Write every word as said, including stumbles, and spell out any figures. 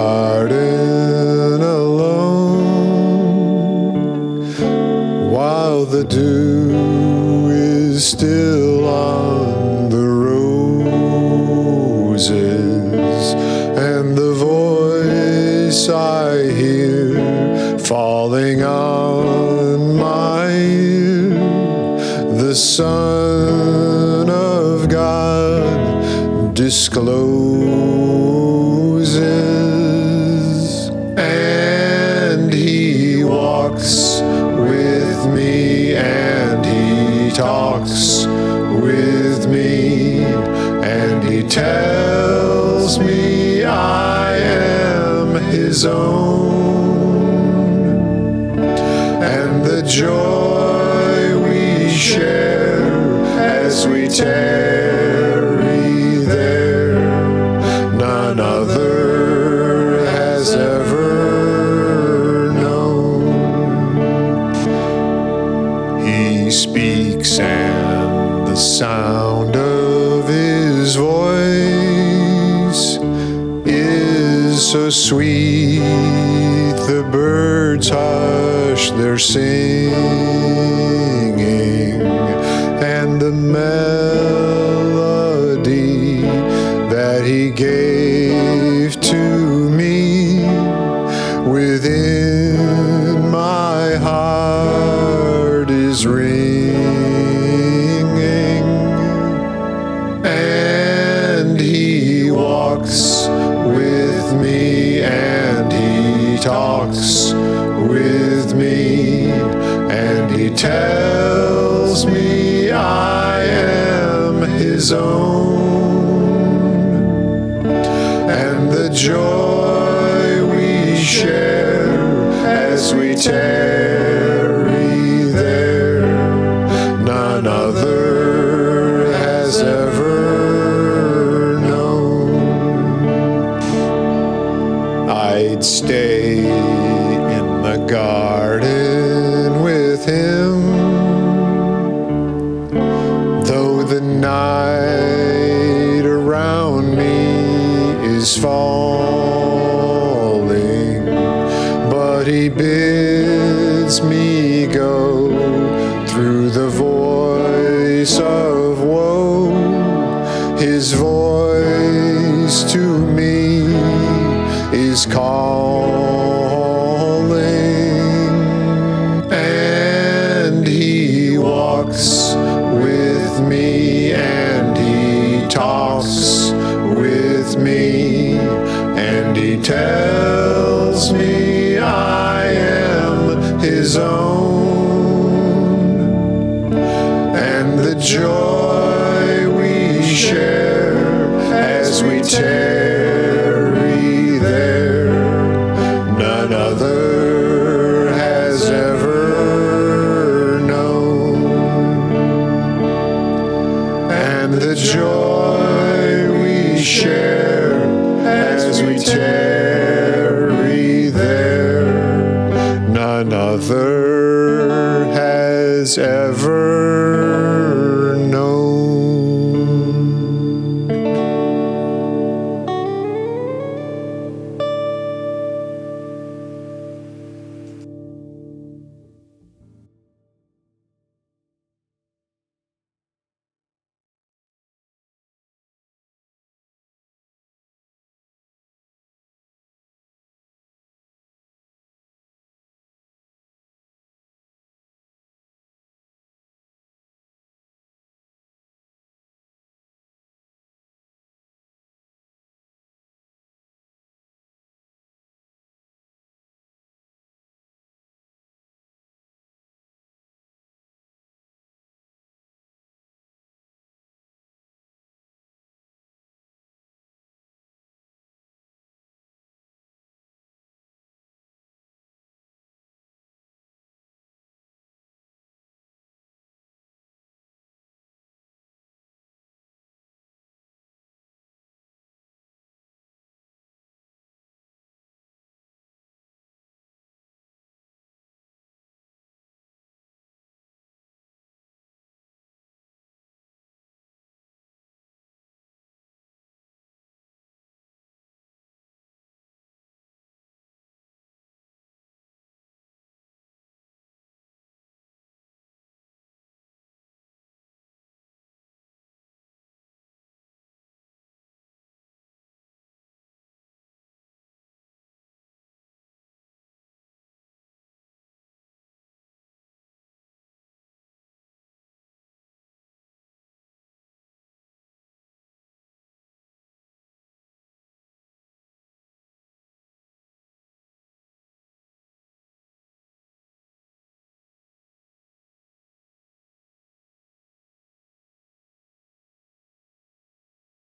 garden alone, while the dew is still on the roses, and the voice I hear falling on my ear, the Son of God discloses, and he walks with me, and he talks with me, and he tells me I am his own, and the joy we share as we tarry there, none other has ever known. He speaks, and the sound of his voice is so sweet, the birds hush their singing, and the melody that he gave to me within my heart is ringing, and he walks with me, and he talks with me, and he tells me I am his own, and the joy we share as we tarry there, none other has ever known. I'd stay in the garden with him, though the night around me is falling, but he bids me go through the voice of woe. His voice to me is calling, and he walks with me, and he talks with me, and he tells me I am his own, and the joy we share as we tarry there, none other has ever known, and the joy we share as we tarry there, none other has ever